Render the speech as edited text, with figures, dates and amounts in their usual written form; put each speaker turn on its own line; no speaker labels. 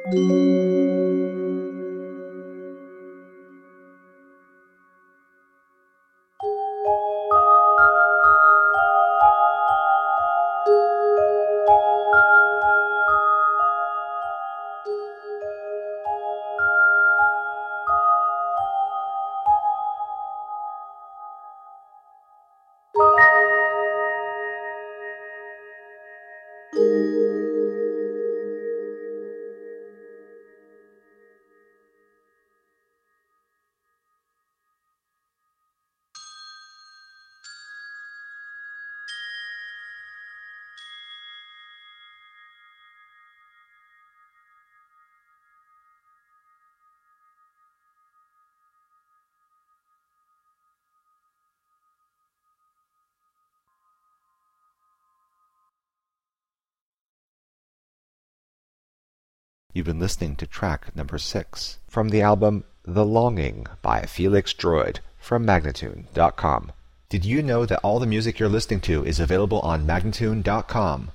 You've been listening to track number 6 from the album The Longing by Felix Droid from Magnatune.com. Did you know that all the music you're listening to is available on Magnatune.com?